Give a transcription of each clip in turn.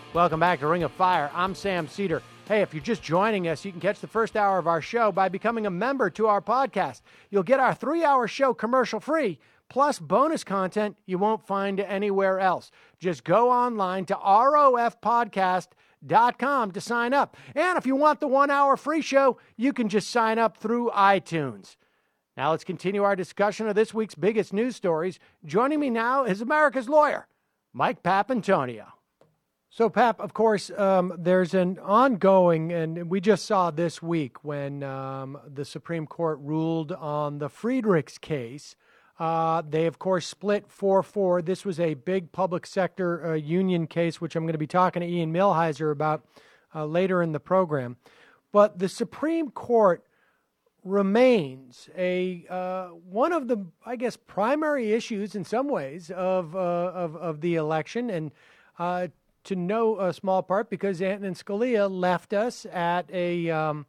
Welcome back to Ring of Fire. I'm Sam Cedar. Hey, if you're just joining us, you can catch the first hour of our show by becoming a member to our podcast. You'll get our 3-hour show commercial-free, plus bonus content you won't find anywhere else. Just go online to rofpodcast.com to sign up. And if you want the 1-hour free show, you can just sign up through iTunes. Now let's continue our discussion of this week's biggest news stories. Joining me now is America's lawyer, Mike Papantonio. So, Pap, of course, there's an ongoing, and we just saw this week when the Supreme Court ruled on the Friedrichs case. They, of course, split 4-4. This was a big public sector union case, which I'm going to be talking to Ian Millhiser about later in the program. But the Supreme Court remains one of the, I guess, primary issues in some ways of the election, and to no small part because Antonin Scalia left us at it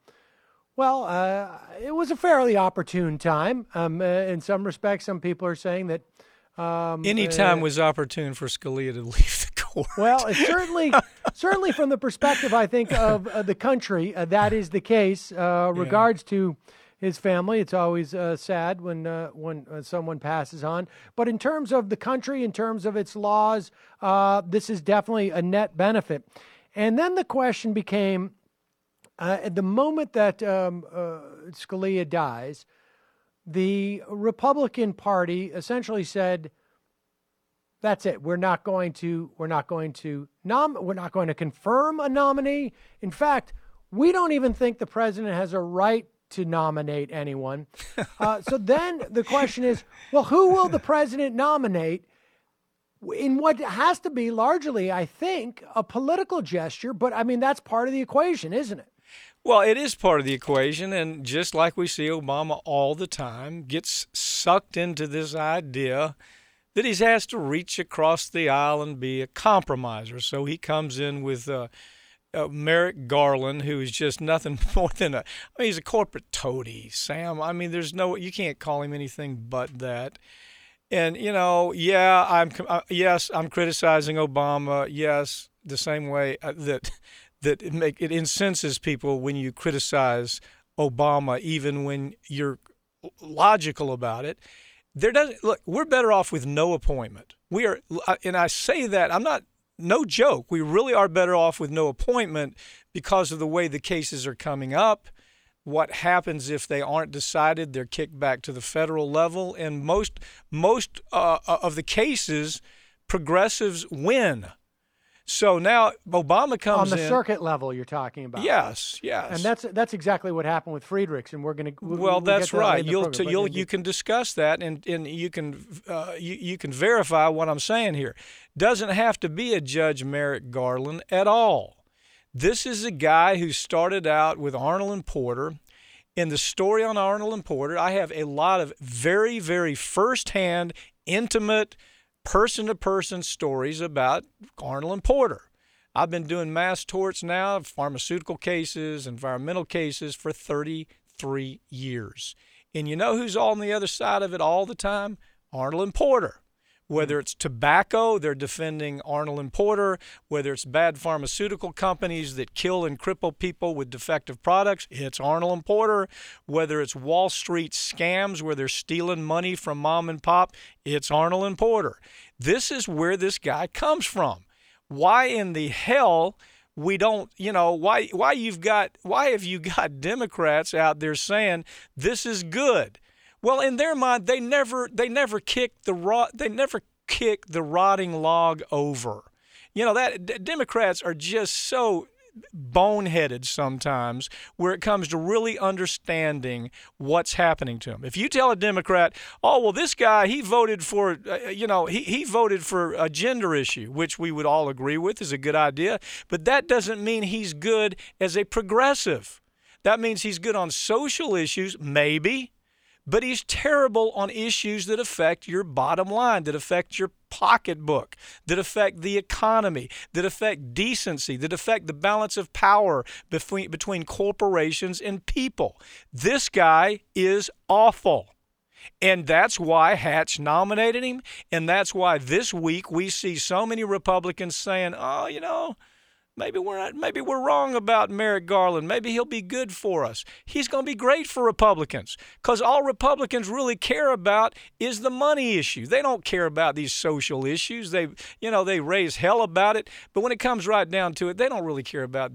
was a fairly opportune time. In some respects, some people are saying that any time was opportune for Scalia to leave the court. Well, it's certainly from the perspective, I think, of the country, that is the case. Regards to his family, it's always sad when someone passes on. But in terms of the country, in terms of its laws, this is definitely a net benefit. And then the question became, at the moment that Scalia dies, the Republican Party essentially said, "That's it. We're not going to confirm a nominee. In fact, we don't even think the president has a right to nominate anyone." So then the question is, well, who will the president nominate in what has to be largely, I think, a political gesture? But, I mean, that's part of the equation, isn't it? Well, it is part of the equation, and just like we see Obama all the time, gets sucked into this idea that he has to reach across the aisle and be a compromiser. So he comes in with Merrick Garland, who is just nothing more than he's a corporate toady, Sam. I mean, you can't call him anything but that. And, I'm criticizing Obama. Yes, the same way that it incenses people when you criticize Obama, even when you're logical about it. We're better off with no appointment. We are, and I say that, no joke, we really are better off with no appointment because of the way the cases are coming up. What happens if they aren't decided? They're kicked back to the federal level, and most of the cases, progressives win. So now Obama comes in. On the circuit level you're talking about. Yes. And that's exactly what happened with Friedrichs, and we're going to Well, that's right. You can discuss that, and you can verify what I'm saying here. Doesn't have to be a Judge Merrick Garland at all. This is a guy who started out with Arnold and Porter. In the story on Arnold and Porter, I have a lot of very, very firsthand, intimate, person-to-person stories about Arnold and Porter. I've been doing mass torts now, pharmaceutical cases, environmental cases for 33 years. And you know who's on the other side of it all the time? Arnold and Porter. Whether it's tobacco, they're defending Arnold and Porter. Whether it's bad pharmaceutical companies that kill and cripple people with defective products, it's Arnold and Porter. Whether it's Wall Street scams where they're stealing money from mom and pop, it's Arnold and Porter. This is where this guy comes from. Why in the hell we don't, why have you got Democrats out there saying this is good? Well, in their mind, they never kick the rotting log over. That Democrats are just so boneheaded sometimes where it comes to really understanding what's happening to them. If you tell a Democrat, "Oh, well, this guy, he voted for, he voted for a gender issue," which we would all agree with is a good idea, but that doesn't mean he's good as a progressive. That means he's good on social issues, maybe. But he's terrible on issues that affect your bottom line, that affect your pocketbook, that affect the economy, that affect decency, that affect the balance of power between corporations and people. This guy is awful. And that's why Hatch nominated him. And that's why this week we see so many Republicans saying, "Oh, Maybe we're wrong about Merrick Garland. Maybe he'll be good for us. He's going to be great for Republicans because all Republicans really care about is the money issue. They don't care about these social issues. They raise hell about it, but when it comes right down to it, they don't really care about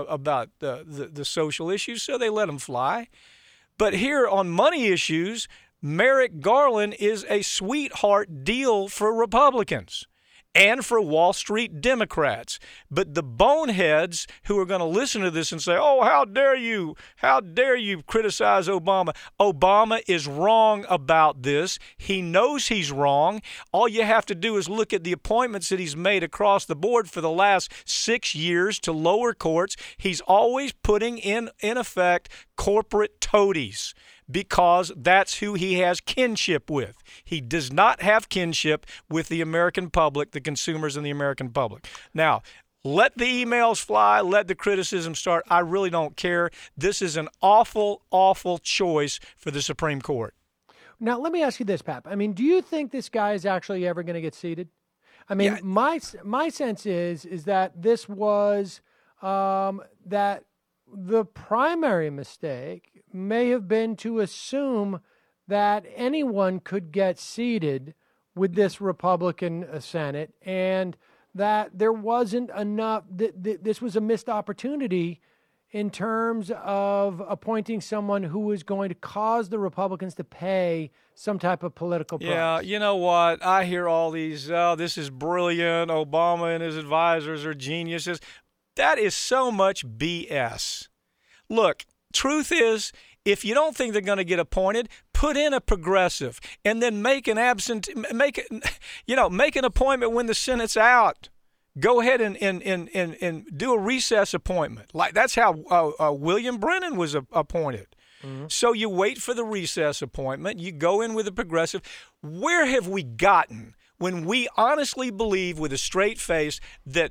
the social issues, so they let them fly. But here on money issues, Merrick Garland is a sweetheart deal for Republicans and for Wall Street Democrats. But the boneheads who are going to listen to this and say, oh, how dare you criticize Obama. Obama is wrong about this. He knows he's wrong. All you have to do is look at the appointments that he's made across the board for the last 6 years to lower courts. He's always putting in effect corporate toadies, because that's who he has kinship with. He does not have kinship with the American public, the consumers and the American public. Now, let the emails fly, let the criticism start. I really don't care. This is an awful, awful choice for the Supreme Court. Now, let me ask you this, Pap. I mean, do you think this guy is actually ever going to get seated? I mean, my sense is that this was that the primary mistake may have been to assume that anyone could get seated with this Republican Senate, and that there wasn't enough, this was a missed opportunity in terms of appointing someone who was going to cause the Republicans to pay some type of political price. Yeah, you know what? I hear all these, this is brilliant, Obama and his advisors are geniuses. That is so much BS. Look, truth is, if you don't think they're going to get appointed, put in a progressive and then make an appointment when the Senate's out. Go ahead and do a recess appointment. Like that's how William Brennan was appointed. Mm-hmm. So you wait for the recess appointment. You go in with a progressive. Where have we gotten when we honestly believe with a straight face that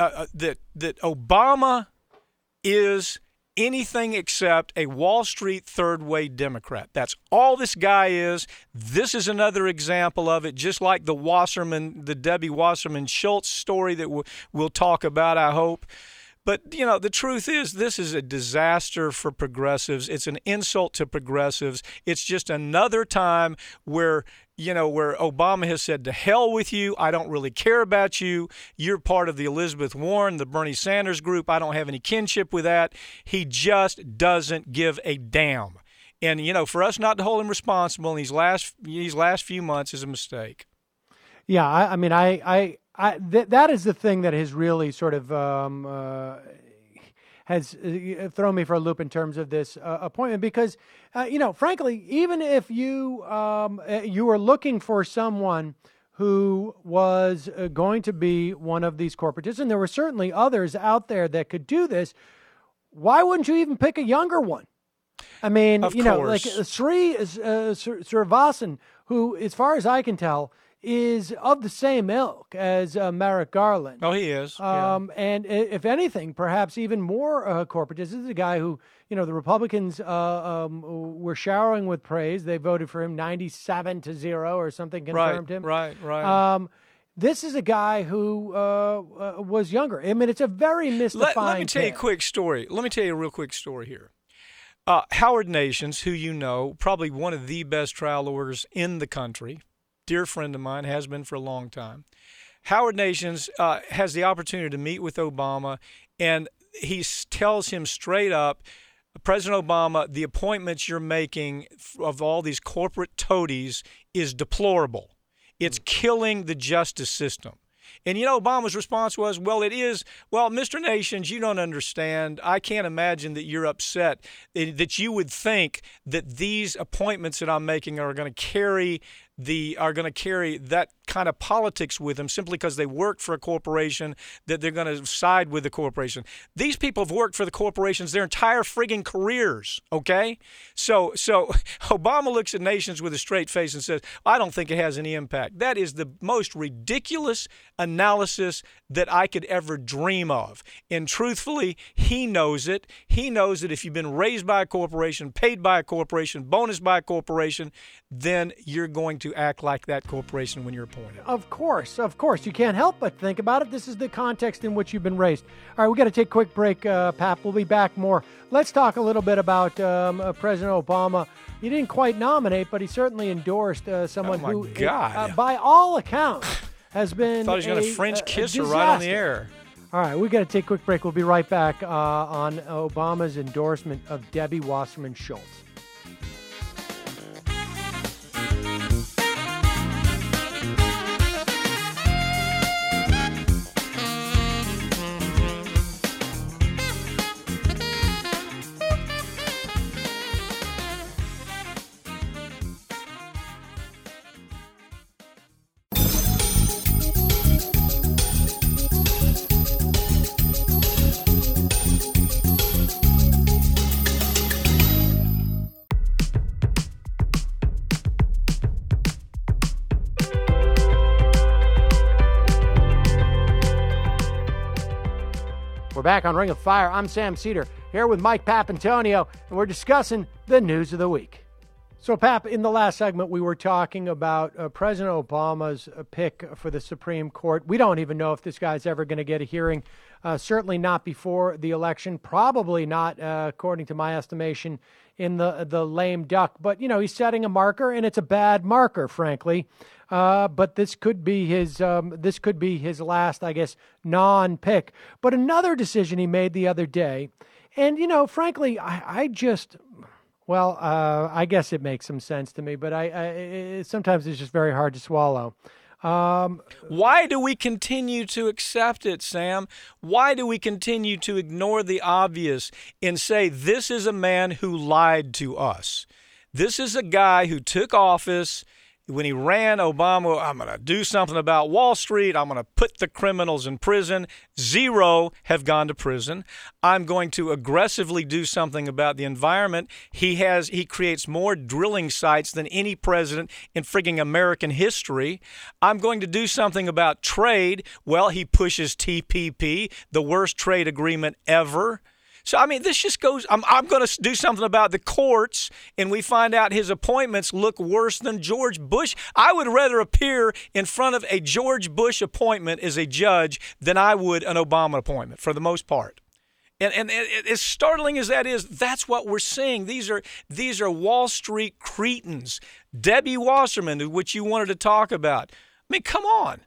Obama is anything except a Wall Street third-way Democrat? That's all this guy is. This is another example of it, just like the Debbie Wasserman Schultz story that we'll talk about, I hope. But, the truth is this is a disaster for progressives. It's an insult to progressives. It's just another time where Obama has said, to hell with you. I don't really care about you. You're part of the Elizabeth Warren, the Bernie Sanders group. I don't have any kinship with that. He just doesn't give a damn. And, for us not to hold him responsible in these last few months is a mistake. Yeah, I mean, that is the thing that has really sort of has thrown me for a loop in terms of this appointment, because, frankly, even if you were looking for someone who was going to be one of these corporatists, and there were certainly others out there that could do this, why wouldn't you even pick a younger one? I mean, like Sri Srinivasan, who, as far as I can tell, is of the same ilk as Merrick Garland. Oh, he is. And if anything, perhaps even more corporatist. This is a guy who, the Republicans were showering with praise. They voted for him 97-0 or something, confirmed him. Right. This is a guy who was younger. I mean, it's a very mystifying Let me tell you a quick story. Let me tell you a real quick story here. Howard Nations, who probably one of the best trial lawyers in the country, dear friend of mine, has been for a long time. Howard Nations has the opportunity to meet with Obama, and he tells him straight up, President Obama, the appointments you're making of all these corporate toadies is deplorable. It's killing the justice system. And, Obama's response was, Mr. Nations, you don't understand. I can't imagine that you're upset, that you would think that these appointments that I'm making are going to carry that kind of politics with them simply because they work for a corporation, that they're going to side with the corporation. These people have worked for the corporations their entire frigging careers, okay? So Obama looks at Nations with a straight face and says, I don't think it has any impact. That is the most ridiculous analysis that I could ever dream of. And truthfully, he knows it. He knows that if you've been raised by a corporation, paid by a corporation, bonus by a corporation, then you're going to to act like that corporation when you're appointed. Of course. You can't help but think about it. This is the context in which you've been raised. All right, we got to take a quick break, Pap. We'll be back more. Let's talk a little bit about President Obama. He didn't quite nominate, but he certainly endorsed someone who, by all accounts, has been thought he was going to French kiss her right on the air. All right, we got to take a quick break. We'll be right back on Obama's endorsement of Debbie Wasserman Schultz. We're back on Ring of Fire. I'm Sam Cedar, here with Mike Papantonio, and we're discussing the news of the week. So, Pap, in the last segment, we were talking about President Obama's pick for the Supreme Court. We don't even know if this guy's ever going to get a hearing, certainly not before the election, probably not, according to my estimation, in the lame duck. But, you know, he's setting a marker, and it's a bad marker, frankly. But this could be his last, I guess, non-pick. But another decision he made the other day, and, you know, frankly, I guess it makes some sense to me, but sometimes it's just very hard to swallow. Why do we continue to accept it, Sam? Why do we continue to ignore the obvious and say this is a man who lied to us? This is a guy who took office. When he ran, Obama, I'm going to do something about Wall Street. I'm going to put the criminals in prison. 0 have gone to prison. I'm going to aggressively do something about the environment. He creates more drilling sites than any president in frigging American history. I'm going to do something about trade. Well, he pushes TPP, the worst trade agreement ever. So, I mean, this just goes, I'm going to do something about the courts, and we find out his appointments look worse than George Bush. I would rather appear in front of a George Bush appointment as a judge than I would an Obama appointment, for the most part. And as startling as that is, that's what we're seeing. These are Wall Street cretins. Debbie Wasserman, which you wanted to talk about. I mean, come on.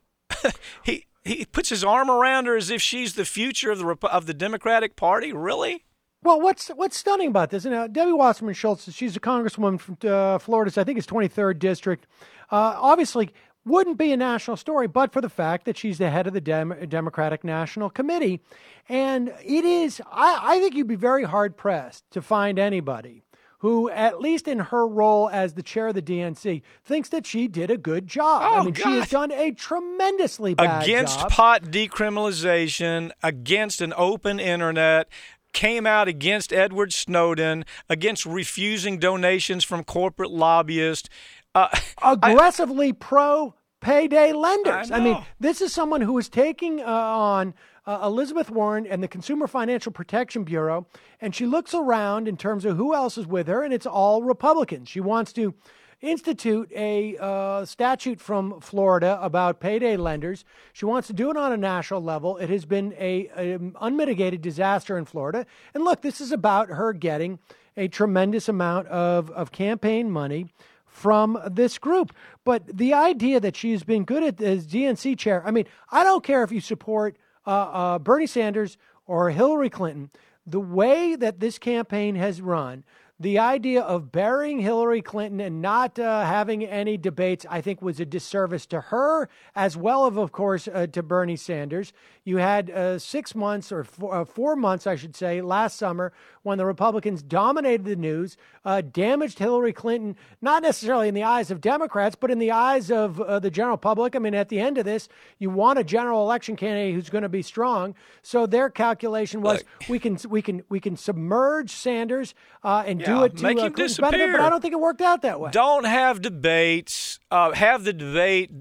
He puts his arm around her as if she's the future of the Democratic Party. Really? Well, what's stunning about this? Debbie Wasserman Schultz, she's a congresswoman from Florida's, I think it's 23rd district. Obviously, wouldn't be a national story, but for the fact that she's the head of the Democratic National Committee, and it is. I think you'd be very hard pressed to find anybody who, at least in her role as the chair of the DNC, thinks that she did a good job. Oh, I mean, God. She has done a tremendously bad against job. pot decriminalization, against an open internet, came out against Edward Snowden, against refusing donations from corporate lobbyists. Aggressively pro-payday lenders. I mean, this is someone who is taking on Elizabeth Warren and the Consumer Financial Protection Bureau, and she looks around in terms of who else is with her, and it's all Republicans. She wants to institute a statute from Florida about payday lenders. She wants to do it on a national level. It has been an unmitigated disaster in Florida. And look, this is about her getting a tremendous amount of campaign money from this group. But the idea that she's been good at as DNC chair, I mean, I don't care if you support Bernie Sanders or Hillary Clinton, the way that this campaign has run, the idea of burying Hillary Clinton and not having any debates, I think, was a disservice to her, as well as, of course, to Bernie Sanders. You had 6 months or 4 months, I should say, last summer when the Republicans dominated the news, damaged Hillary Clinton, not necessarily in the eyes of Democrats, but in the eyes of the general public. I mean, at the end of this, you want a general election candidate who's going to be strong. So their calculation was we can submerge Sanders and do it to make him Clinton's disappear. benefit, but I don't think it worked out that way. Don't have debates. Have the debate,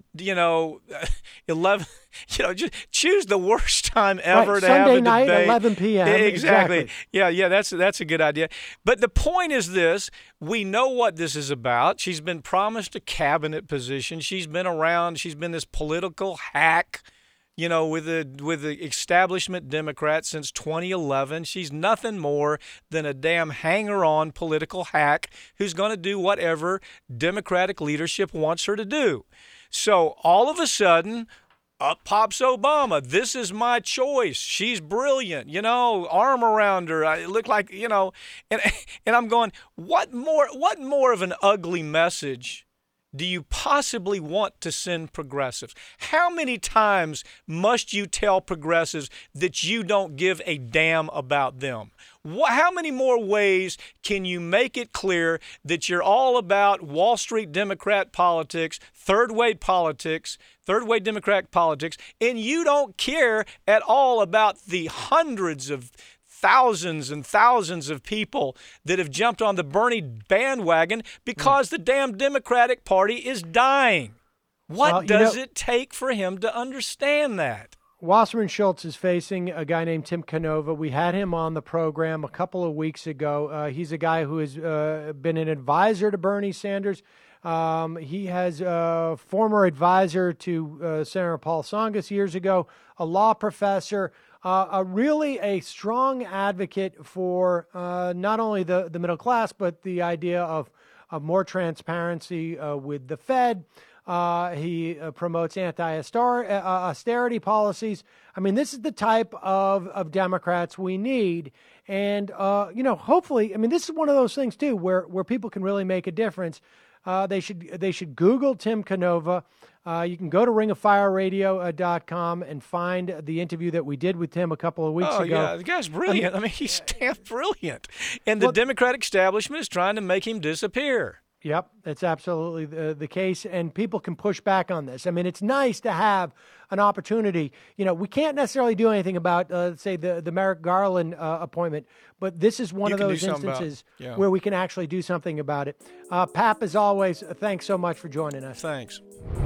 11, just choose the worst time ever to Sunday have a night, debate. 11 p.m. Exactly. Yeah, that's a good idea. But the point is this. We know what this is about. She's been promised a cabinet position. She's been around. She's been this political hack, with the establishment Democrats since 2011. She's nothing more than a damn hanger-on political hack who's going to do whatever Democratic leadership wants her to do. So all of a sudden, up pops Obama. This is my choice. She's brilliant. Arm around her. I look like, and I'm going, what more of an ugly message do you possibly want to send progressives? How many times must you tell progressives that you don't give a damn about them? How many more ways can you make it clear that you're all about Wall Street Democrat politics, third-way Democratic politics, and you don't care at all about the hundreds of thousands and thousands of people that have jumped on the Bernie bandwagon because the damn Democratic Party is dying? What does it take for him to understand that? Wasserman Schultz is facing a guy named Tim Canova. We had him on the program a couple of weeks ago. He's a guy who has been an advisor to Bernie Sanders. He has a former advisor to Senator Paul Tsongas years ago, a law professor, really a strong advocate for not only the middle class, but the idea of more transparency with the Fed. He promotes anti-austerity policies. I mean, this is the type of Democrats we need. And, hopefully, this is one of those things, too, where people can really make a difference. They should Google Tim Canova. You can go to ringoffireradio.com and find the interview that we did with Tim a couple of weeks ago. Yeah, the guy's brilliant. He's damn brilliant. And the Democratic establishment is trying to make him disappear. Yep, that's absolutely the case, and people can push back on this. It's nice to have an opportunity. We can't necessarily do anything about, say, the Merrick Garland appointment, but this is one of those instances where we can actually do something about it. Pap, as always, thanks so much for joining us. Thanks.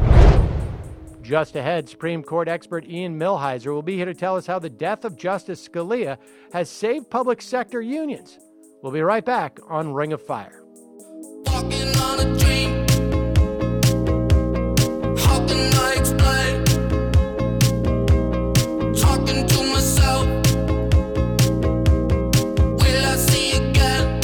Just ahead, Supreme Court expert Ian Millhiser will be here to tell us how the death of Justice Scalia has saved public sector unions. We'll be right back on Ring of Fire. Walking on a dream. How can I explain? Talking to myself. Will I see again?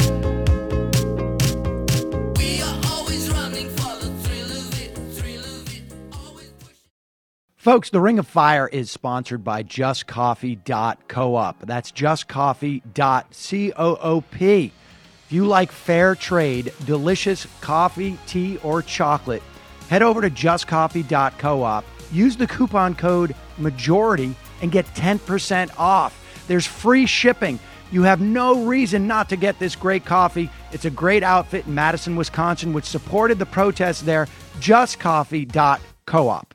We are always running for the thrill of it, always pushing. Folks, the Ring of Fire is sponsored by JustCoffee.coop. That's JustCoffee.coop. If you like fair trade, delicious coffee, tea, or chocolate, head over to justcoffee.coop. Use the coupon code MAJORITY and get 10% off. There's free shipping. You have no reason not to get this great coffee. It's a great outfit in Madison, Wisconsin, which supported the protests there. JustCoffee.coop.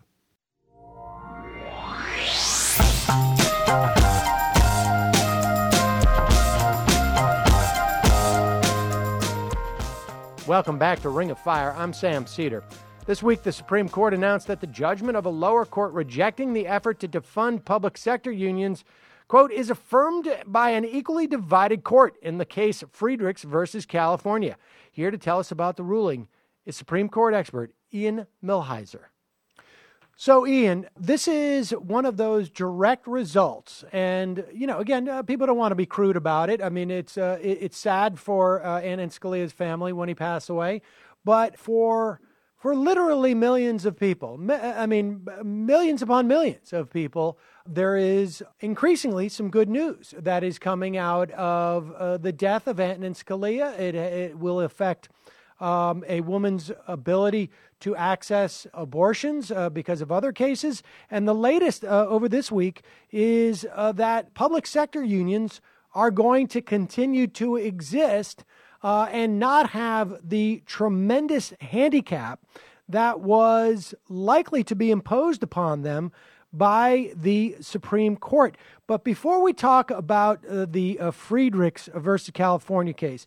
Welcome back to Ring of Fire. I'm Sam Cedar. This week, the Supreme Court announced that the judgment of a lower court rejecting the effort to defund public sector unions, quote, is affirmed by an equally divided court in the case Friedrichs versus California. Here to tell us about the ruling is Supreme Court expert Ian Millhiser. So, Ian, this is one of those direct results. And, again, people don't want to be crude about it. It's sad for Antonin Scalia's family when he passed away. But for literally millions of people, millions upon millions of people, there is increasingly some good news that is coming out of the death of Antonin Scalia. It will affect a woman's ability to access abortions because of other cases. And the latest over this week is that public sector unions are going to continue to exist and not have the tremendous handicap that was likely to be imposed upon them by the Supreme Court. But before we talk about the Friedrichs versus California case,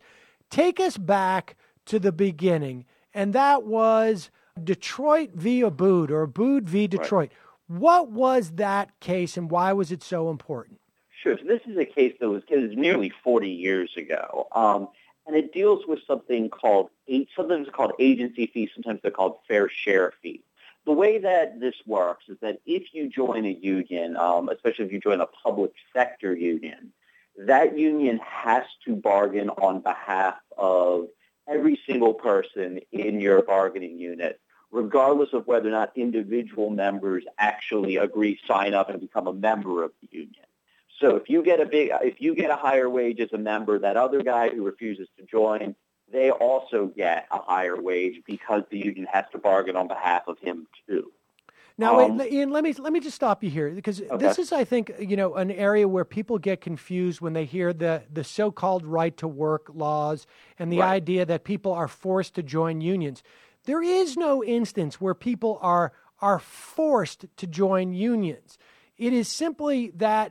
take us back to the beginning, and that was Detroit v. Abood, or Abood v. Detroit. Right. What was that case, and why was it so important? Sure. So this is a case that was nearly 40 years ago, and it deals with something called sometimes called agency fees, sometimes they're called fair share fees. The way that this works is that if you join a union, especially if you join a public sector union, that union has to bargain on behalf of every single person in your bargaining unit, regardless of whether or not individual members actually sign up and become a member of the union. So if you get a higher wage as a member, that other guy who refuses to join, they also get a higher wage because the union has to bargain on behalf of him too. Now, Ian, let me just stop you here, because this is, I think, an area where people get confused when they hear the so-called right to work laws and the idea that people are forced to join unions. There is no instance where people are forced to join unions. It is simply that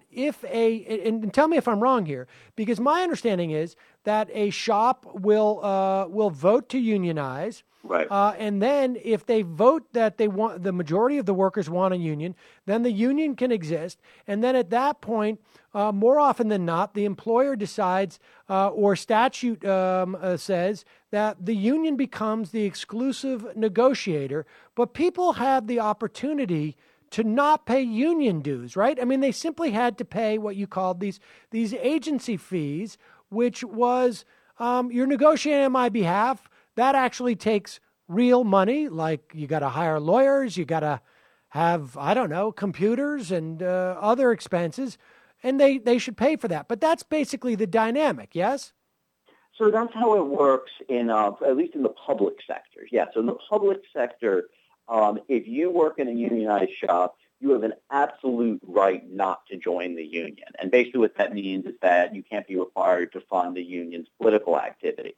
and tell me if I'm wrong here, because my understanding is that a shop will vote to unionize. Right. And then if they vote that the majority of the workers want a union, then the union can exist. And then at that point, more often than not, the employer decides or statute says that the union becomes the exclusive negotiator, but people have the opportunity to not pay union dues, right? I mean, they simply had to pay what you called these agency fees, which was you're negotiating on my behalf. That actually takes real money, like you got to hire lawyers, you got to have, I don't know, computers and other expenses, and they should pay for that. But that's basically the dynamic, yes? So that's how it works at least in the public sector. Yeah, so in the public sector, if you work in a unionized shop, you have an absolute right not to join the union. And basically what that means is that you can't be required to fund the union's political activities.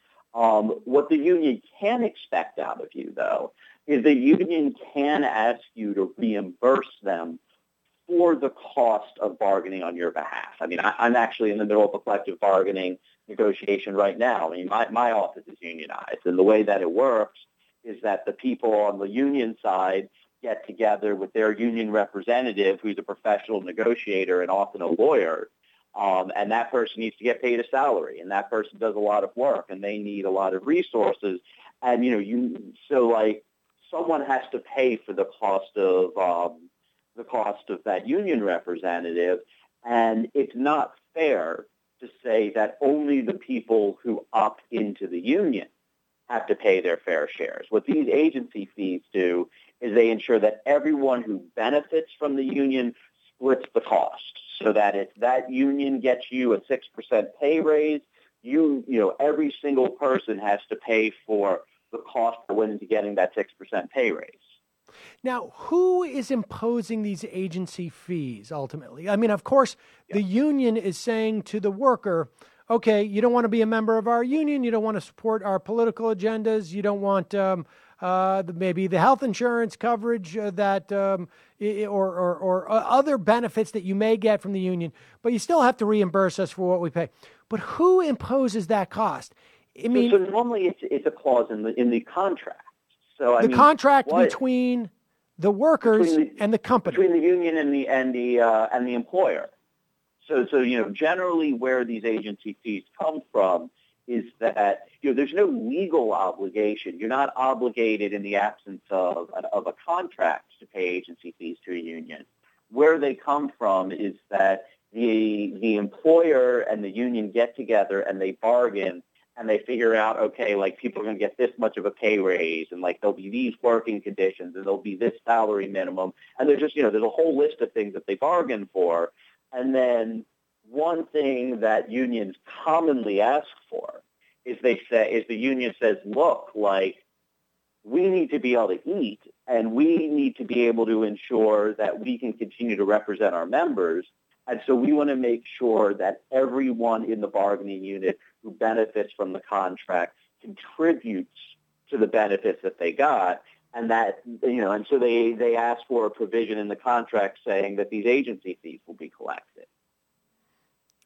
What the union can expect out of you, though, is the union can ask you to reimburse them for the cost of bargaining on your behalf. I mean, I'm actually in the middle of a collective bargaining negotiation right now. I mean, my office is unionized, and the way that it works is that the people on the union side get together with their union representative, who's a professional negotiator and often a lawyer, and that person needs to get paid a salary, and that person does a lot of work, and they need a lot of resources, and someone has to pay for the cost of that union representative, and it's not fair to say that only the people who opt into the union have to pay their fair shares. What these agency fees do is they ensure that everyone who benefits from the union splits the cost, so that if that union gets you a 6% pay raise, every single person has to pay for the cost that went into getting that 6% pay raise. Now, who is imposing these agency fees ultimately? I mean, of course, the union is saying to the worker, okay, you don't want to be a member of our union, you don't want to support our political agendas, you don't want maybe the health insurance coverage or other benefits that you may get from the union, but you still have to reimburse us for what we pay. But who imposes that cost? I mean, so normally it's a clause in the contract. So the contract between the workers and the company, between the union and the employer. So generally where these agency fees come from is that there's no legal obligation. You're not obligated in the absence of a contract to pay agency fees to a union. Where they come from is that the employer and the union get together and they bargain and they figure out, okay, like people are going to get this much of a pay raise, and like there'll be these working conditions, and there'll be this salary minimum, and there's just there's a whole list of things that they bargain for, and then one thing that unions commonly ask for is the union says, look, like we need to be able to eat, and we need to be able to ensure that we can continue to represent our members. And so we want to make sure that everyone in the bargaining unit who benefits from the contract contributes to the benefits that they got. And that, and so they ask for a provision in the contract saying that these agency fees will be collected.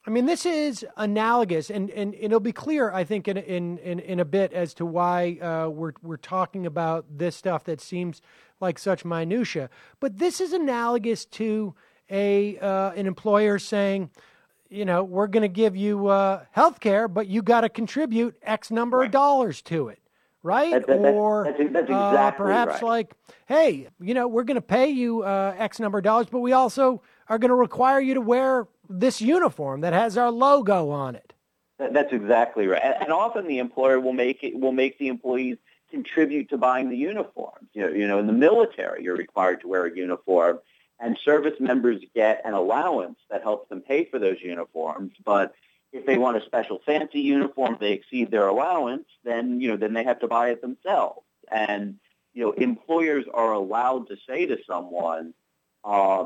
I mean, this is analogous, and it'll be clear, I think, in a bit as to why we're talking about this stuff that seems like such minutia. But this is analogous to an employer saying, we're going to give you health care, but you got to contribute X number of dollars to it, right? That's exactly perhaps right. like, hey, we're going to pay you X number of dollars, but we also are going to require you to wear this uniform that has our logo on it. That's exactly right. And often the employer will make the employees contribute to buying the uniforms. In the military, you're required to wear a uniform, and service members get an allowance that helps them pay for those uniforms. But if they want a special fancy uniform, they exceed their allowance, then they have to buy it themselves. And employers are allowed to say to someone, are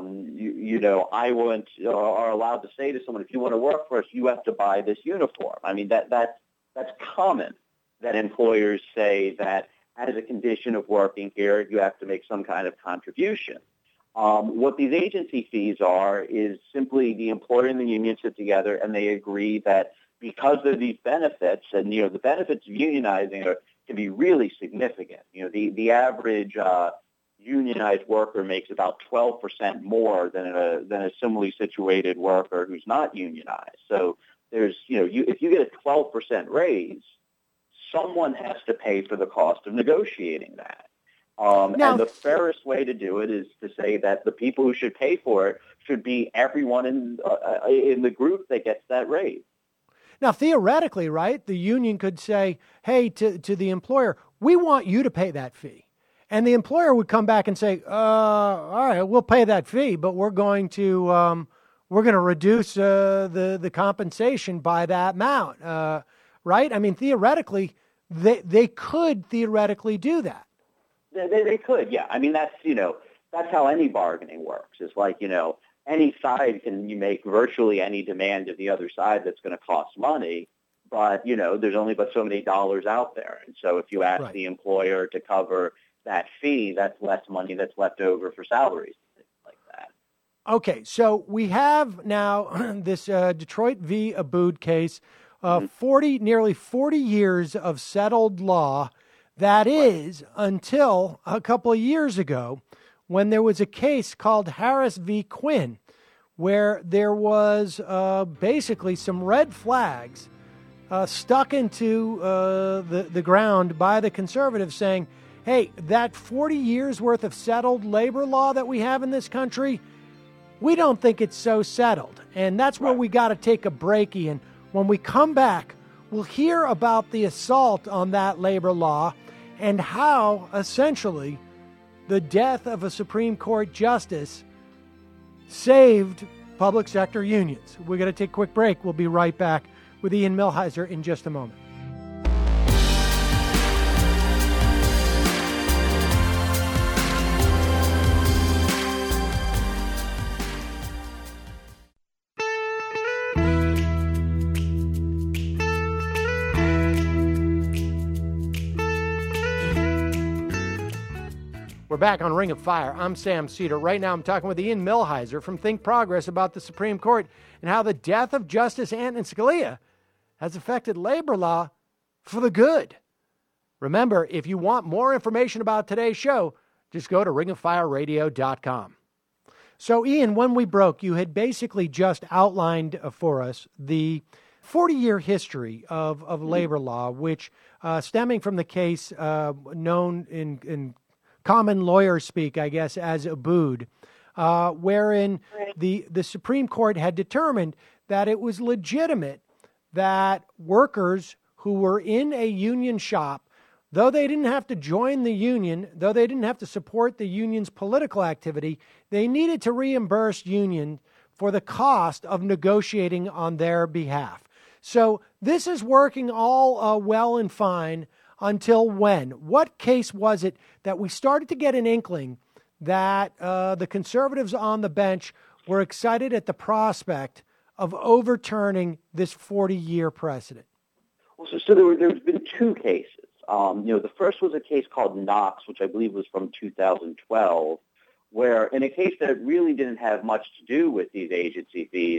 allowed to say to someone, if you want to work for us, you have to buy this uniform. I mean, that's common that employers say that as a condition of working here, you have to make some kind of contribution. What these agency fees are is simply the employer and the union sit together and they agree that because of these benefits, and the benefits of unionizing can be really significant. The average unionized worker makes about 12% more than a similarly situated worker who's not unionized. So there's, if you get a 12% raise, someone has to pay for the cost of negotiating that. And the fairest way to do it is to say that the people who should pay for it should be everyone in the group that gets that raise. Now, theoretically, right, the union could say, hey, to the employer, we want you to pay that fee. And the employer would come back and say, all right, we'll pay that fee, but we're going to reduce the compensation by that amount, right? I mean, theoretically, they could theoretically do that. They could, yeah. I mean, that's how any bargaining works. It's like, any side can make virtually any demand of the other side that's going to cost money, but, there's only but so many dollars out there. And so if you ask the employer to cover that fee, that's less money that's left over for salaries, things like that. Okay, so we have now this Detroit v. Abood case, nearly 40 years of settled law. That is until a couple of years ago when there was a case called Harris v. Quinn, where there was basically some red flags stuck into the ground by the conservatives saying, hey, that 40 years worth of settled labor law that we have in this country, we don't think it's so settled. And that's where we got to take a break, Ian. When we come back, we'll hear about the assault on that labor law and how, essentially, the death of a Supreme Court justice saved public sector unions. We're going to take a quick break. We'll be right back with Ian Millhiser in just a moment. We're back on Ring of Fire. I'm Sam Cedar. Right now I'm talking with Ian Millhiser from Think Progress about the Supreme Court and how the death of Justice Antonin Scalia has affected labor law for the good. Remember, if you want more information about today's show, just go to ringoffireradio.com. So, Ian, when we broke, you had basically just outlined for us the 40-year history of labor law, which stemming from the case known in common lawyer speak, I guess, as Abood, wherein the Supreme Court had determined that it was legitimate that workers who were in a union shop, though they didn't have to join the union, though they didn't have to support the union's political activity, they needed to reimburse union for the cost of negotiating on their behalf. So this is working all well and fine until when? What case was it that we started to get an inkling that the conservatives on the bench were excited at the prospect of overturning this 40-year precedent? Well, so there's been two cases. The first was a case called Knox, which I believe was from 2012, where in a case that really didn't have much to do with these agency fees,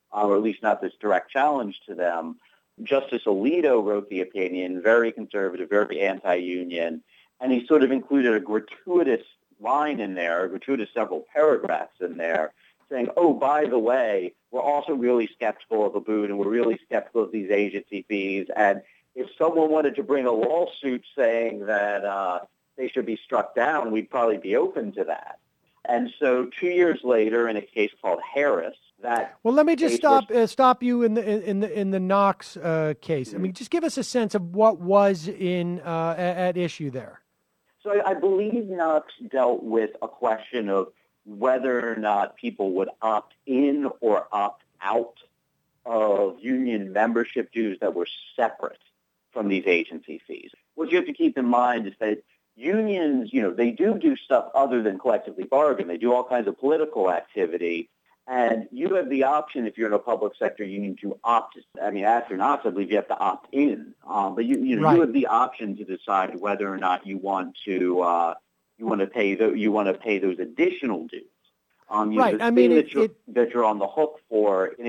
or at least not this direct challenge to them. Justice Alito wrote the opinion, very conservative, very anti-union, and he sort of included a gratuitous line in there, gratuitous several paragraphs in there, saying, oh, by the way, we're also really skeptical of Abood, and we're really skeptical of these agency fees, and if someone wanted to bring a lawsuit saying that they should be struck down, we'd probably be open to that. And so 2 years later, in a case called Harris, well, let me just stop you in the Knox case. I mean, just give us a sense of what was at issue there. So I believe Knox dealt with a question of whether or not people would opt in or opt out of union membership dues that were separate from these agency fees. What you have to keep in mind is that unions, they do stuff other than collectively bargain. They do all kinds of political activity. And you have the option, if you're in a public sector union, to opt. I mean, after Knox, I believe you have to opt in. But you have the option to decide whether or not you want to pay those additional dues. Right. I mean, that you're on the hook for in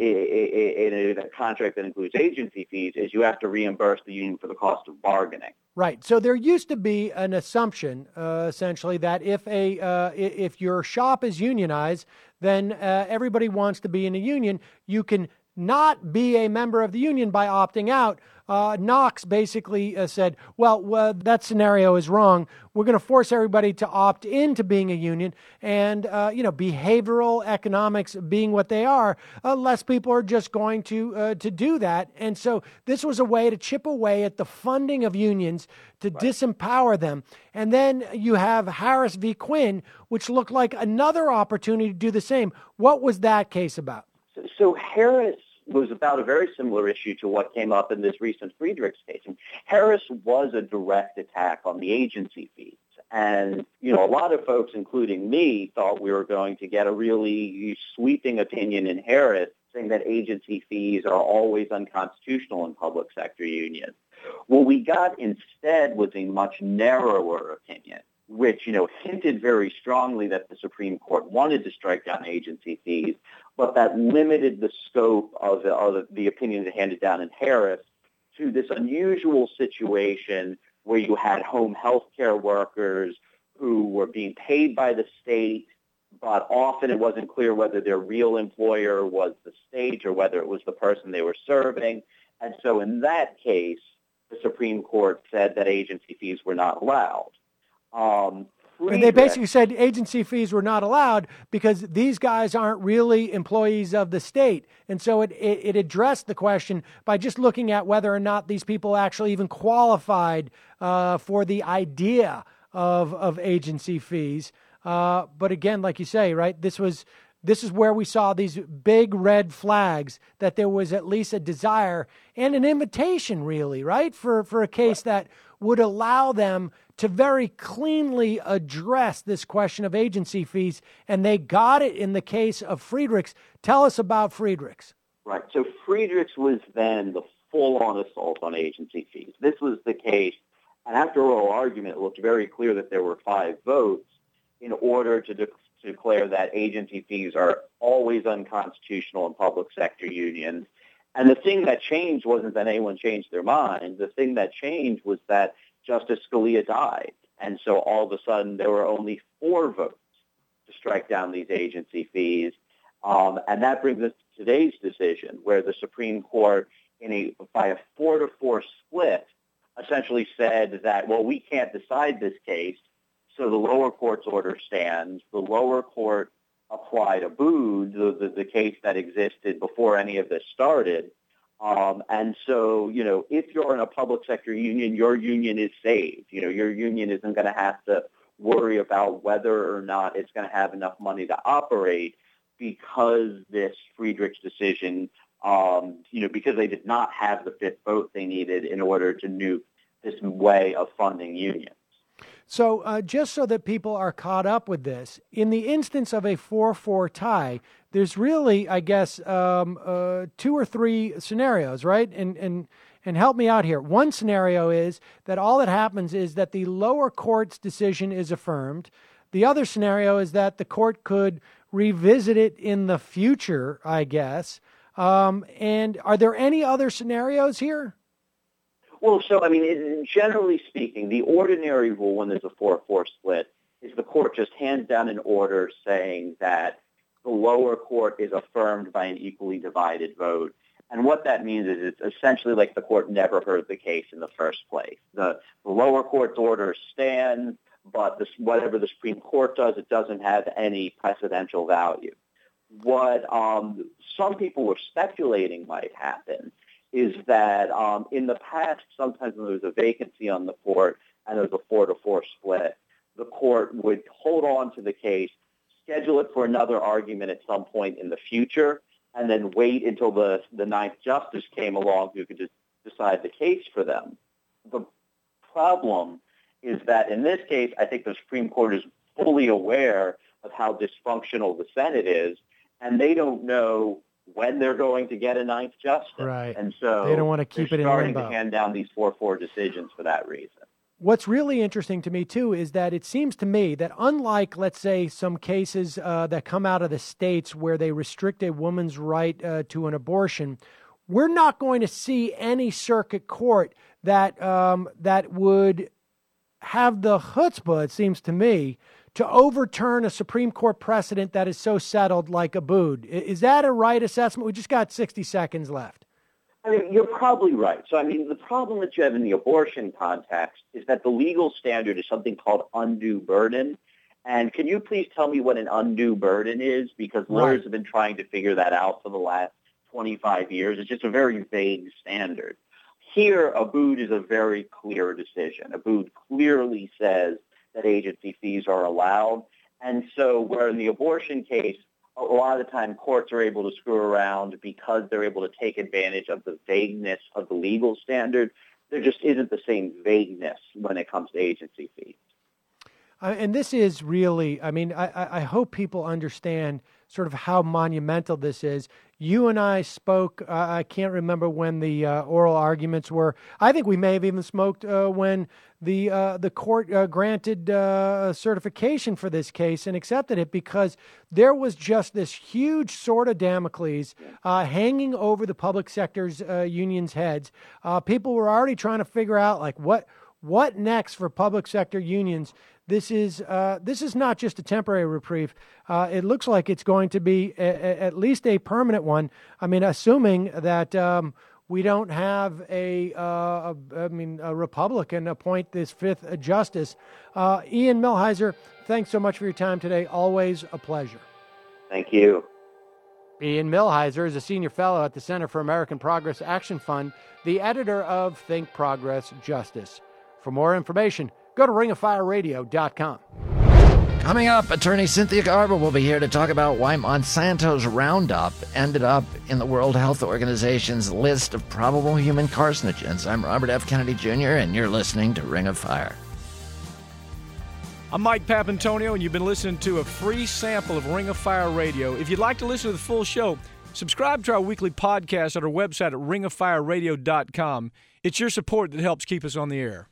a contract that includes agency fees is you have to reimburse the union for the cost of bargaining. Right. So there used to be an assumption, essentially, that if your shop is unionized, then everybody wants to be in a union. You can not be a member of the union by opting out. Knox basically said, well, that scenario is wrong. We're going to force everybody to opt into being a union. And, behavioral economics being what they are, less people are just going to do that. And so this was a way to chip away at the funding of unions to disempower them. And then you have Harris v. Quinn, which looked like another opportunity to do the same. What was that case about? So Harris was about a very similar issue to what came up in this recent Friedrichs case. And Harris was a direct attack on the agency fees. And, a lot of folks, including me, thought we were going to get a really sweeping opinion in Harris saying that agency fees are always unconstitutional in public sector unions. What we got instead was a much narrower opinion, which, hinted very strongly that the Supreme Court wanted to strike down agency fees, but that limited the scope of the opinion that handed down in Harris to this unusual situation where you had home health care workers who were being paid by the state, but often it wasn't clear whether their real employer was the state or whether it was the person they were serving. And so in that case, the Supreme Court said that agency fees were not allowed. And they basically said agency fees were not allowed because these guys aren't really employees of the state. And so it addressed the question by just looking at whether or not these people actually even qualified for the idea of agency fees. But again, like you say, right, this is where we saw these big red flags that there was at least a desire and an invitation, really, right, for a case that would allow them to very cleanly address this question of agency fees, and they got it in the case of Friedrichs. Tell us about Friedrichs. Right. So Friedrichs was then the full-on assault on agency fees. This was the case, and after oral argument, it looked very clear that there were 5 votes in order to declare that agency fees are always unconstitutional in public sector unions. And the thing that changed wasn't that anyone changed their mind. The thing that changed was that Justice Scalia died. And so all of a sudden there were only 4 votes to strike down these agency fees. And that brings us to today's decision, where the Supreme Court, by a 4-4 split, essentially said that, well, we can't decide this case, so the lower court's order stands. The lower court applied Abood, the case that existed before any of this started. And so, if you're in a public sector union, your union is saved. Your union isn't going to have to worry about whether or not it's going to have enough money to operate because this Friedrichs decision, because they did not have the 5th vote they needed in order to nuke this way of funding unions. So just so that people are caught up with this, in the instance of a 4-4 tie, there's really, I guess, 2 or 3 scenarios, right? And help me out here. One scenario is that all that happens is that the lower court's decision is affirmed. The other scenario is that the court could revisit it in the future, I guess. And are there any other scenarios here? Well, so, I mean, generally speaking, the ordinary rule when there's a 4-4 split is the court just hands down an order saying that the lower court is affirmed by an equally divided vote. And what that means is it's essentially like the court never heard the case in the first place. The lower court's order stands, but whatever the Supreme Court does, it doesn't have any precedential value. What some people were speculating might happen is that in the past, sometimes when there was a vacancy on the court and there was a 4-4 split, the court would hold on to the case, schedule it for another argument at some point in the future, and then wait until the ninth justice came along who could just decide the case for them. The problem is that in this case, I think the Supreme Court is fully aware of how dysfunctional the Senate is, and they don't know when they're going to get a ninth justice. Right. And so they don't want to keep it in limbo. They're starting to hand down these 4-4 decisions for that reason. What's really interesting to me, too, is that it seems to me that unlike, let's say, some cases that come out of the states where they restrict a woman's right to an abortion, we're not going to see any circuit court that that would have the chutzpah, it seems to me, to overturn a Supreme Court precedent that is so settled like Abood. Is that a right assessment? We just got 60 seconds left. I mean, you're probably right. So, I mean, the problem that you have in the abortion context is that the legal standard is something called undue burden. And can you please tell me what an undue burden is? Because lawyers have been trying to figure that out for the last 25 years. It's just a very vague standard. Here, Abood is a very clear decision. Abood clearly says that agency fees are allowed. And so where in the abortion case, a lot of the time courts are able to screw around because they're able to take advantage of the vagueness of the legal standard. There just isn't the same vagueness when it comes to agency fees. And this is really, I mean, I hope people understand sort of how monumental this is. You and I spoke, I can't remember when the oral arguments were. I think we may have even smoked when the court granted certification for this case and accepted it, because there was just this huge sword of Damocles hanging over the public sector's unions' heads. People were already trying to figure out, like, what next for public sector unions. This is not just a temporary reprieve. It looks like it's going to be at least a permanent one. I mean, assuming that we don't have a Republican appoint this fifth justice. Ian Millhiser, thanks so much for your time today. Always a pleasure. Thank you. Ian Millhiser is a senior fellow at the Center for American Progress Action Fund, the editor of Think Progress Justice. For more information, go to ringofireradio.com. Coming up, attorney Cynthia Garber will be here to talk about why Monsanto's Roundup ended up in the World Health Organization's list of probable human carcinogens. I'm Robert F. Kennedy Jr., and you're listening to Ring of Fire. I'm Mike Papantonio, and you've been listening to a free sample of Ring of Fire Radio. If you'd like to listen to the full show, subscribe to our weekly podcast at our website at ringofireradio.com. It's your support that helps keep us on the air.